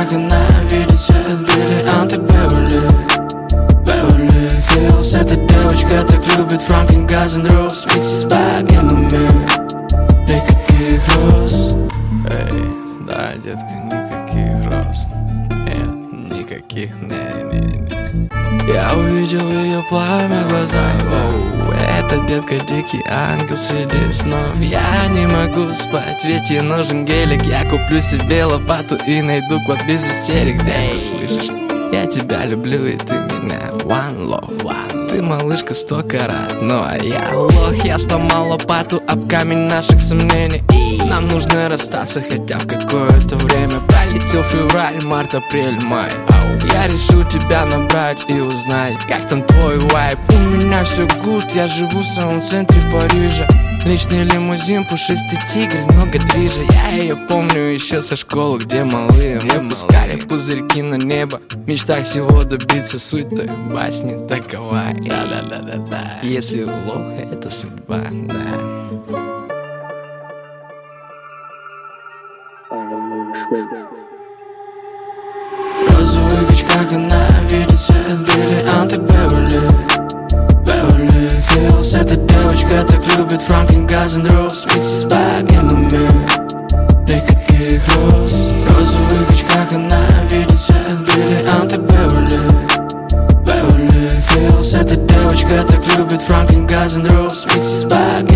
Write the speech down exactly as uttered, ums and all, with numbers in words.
как она видит свет бриллиантов Беверли, Беверли Хиллз. Эта девочка так любит Franklin, Guns N' Roses, Mixes back in my mirror. Никаких роз. Эй, да, детка, никаких роз. Нет, никаких, не-не-не. Я увидел ее пламя в глазах. Оу, эта детка дикий ангел среди снов. Я не могу спать, ведь ей нужен гелик. Я куплю себе лопату и найду клад без истерик. Эй, слышишь? Я тебя люблю и ты меня. One love, one. Ты малышка сто карат, ну а я лох. Я сломал лопату об камень наших сомнений. Нам нужно расстаться хотя в какое-то время. Пролетел февраль, март, апрель, май. Я решу тебя набрать и узнать, как там твой вайб. У меня все гуд, я живу в самом центре Парижа. Личный лимузин, пушистый тигр, много движа. Я ее помню еще со школы, где малые мы пускали пузырьки на небо. В мечтах всего добиться, суть той басни такова. Да-да-да-да-да. Если лох — это судьба, да. В розовых очках она видит свет бриллиантов Беверли, Беверли Хиллз. Эта девочка так любит Franklin, Guns N' Roses, Mixes back in my mirror. Никаких роз. В розовых очках она видит свет бриллиантов Беверли, Беверли Хиллз. Эта девочка так любит Franklin, Guns N' Roses, Mixes back